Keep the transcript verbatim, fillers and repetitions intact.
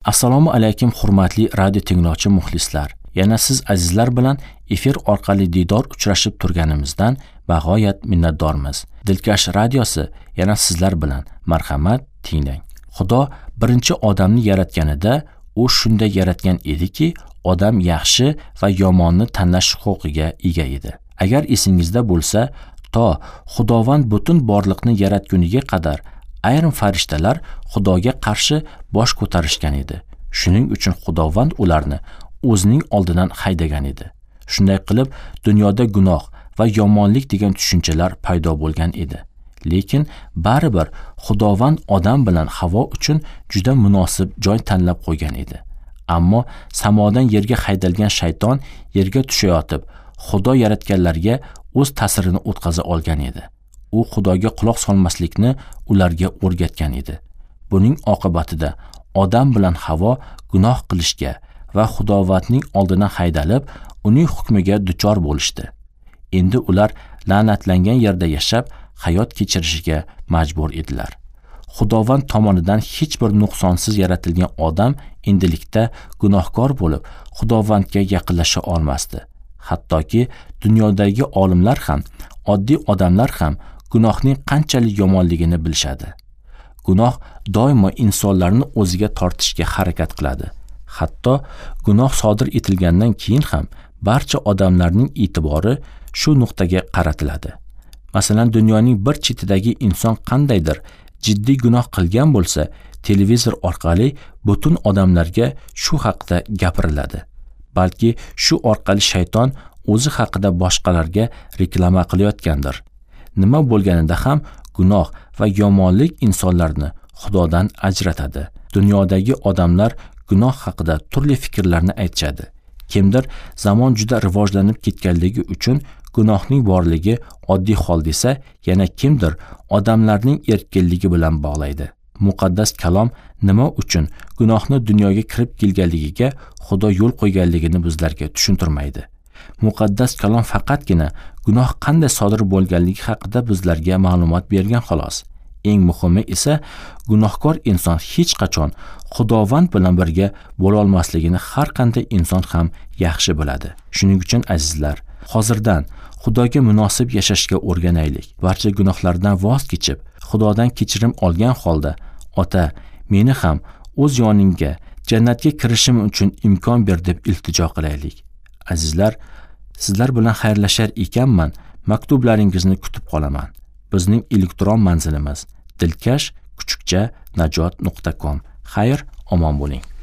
Assalomu alaykum hurmatli radio tinglovchi muxlislar. Yana siz azizlar bilan efir orqali diydor uchrashib turganimizdan bag'oyat minnatdormiz. Dilkash radiosi yana sizlar bilan. Marhamat, tinglang. Xudo birinchi odamni yaratganida u shunday yaratgan ediki, odam yaxshi va yomonni tanlash huquqiga ega edi. Agar esingizda bo'lsa, to Xudovand butun borliqni yaratguniga qadar ayrim farishtalar Xudoga qarshi bosh ko'tarishgan edi. Shuning uchun Xudovand ularni o'zining oldidan haydagan edi. Shunday qilib, dunyoda gunoh va yomonlik degan tushunchalar paydo bo'lgan edi. Lekin baribir Xudovand odam bilan Havo uchun juda munosib joy tanlab qo'ygan edi. Ammo samodan yerga haydalgan shayton yerga tushayotib, Xudo yaratganlarga o'z ta'sirini o'tkaza olgan edi. U Xudoga quloq solmaslikni ularga o'rgatgan edi. Buning oqibatida odam bilan Havo gunoh qilishga va Xudovandning oldidan haydalib, uning hukmiga duchor bo'lishdi. Endi ular la'natlangan yerda yashab, hayot kechirishga majbur edilar. Xudovand tomonidan hech bir nuqsonsiz yaratilgan odam endilikda gunohkor bo'lib, Xudovandga yaqinlasha olmasdi. Hattoki dunyodagi olimlar ham, oddiy odamlar ham gunohning qanchalik yomonligini bilishadi. Gunoh doimo insonlarni o'ziga tortishga harakat qiladi. Hatto gunoh sodir etilgandan keyin ham barcha odamlarning e'tibori shu nuqtaga qaratiladi. Masalan, dunyoning bir chetidagi inson qandaydir jiddiy gunoh qilgan bo'lsa, televizor orqali butun odamlarga shu haqida gapiriladi. Balki shu orqali shayton o'zi haqida boshqalarga reklama qilayotgandir. Nima bo'lganida ham gunoh va yomonlik insonlarni Xudodan ajratadi. Dunyodagi odamlar gunoh haqida turli fikrlarni aytishadi. Kimdir zamon juda rivojlanib ketganligi uchun gunohning borligi oddiy hol desa, yana kimdir odamlarning erkinligi bilan bog'laydi. Muqaddas kalom nima uchun gunohni dunyoga kirib kelganligiga Xudo yo'l qo'yganligini bizlarga tushuntirmaydi. Muqaddas kalom faqatgina gunoh qanday sodir bo'lganligi haqida bizlarga ma'lumot bergan xolos. Eng muhimi esa gunohkor inson hech qachon Xudovand bilan birga bo'la olmasligini har qanday inson ham yaxshi biladi. Shuning uchun azizlar, hozirdan Xudoga munosib yashashga o'rganaylik. Barcha gunohlardan voz kechib, Xudodan kechirim olgan holda, Ota, meni ham o'z yoningga, jannatga kirishim uchun imkon ber deb iltijo qilaylik. Azizlar, sizlar bilan xayrlashar ekanman, maktublaringizni kutib qolaman. Bizning elektron manzilimiz dilkash kuchukcha najot nuqta com. Xayr, omon bo'ling.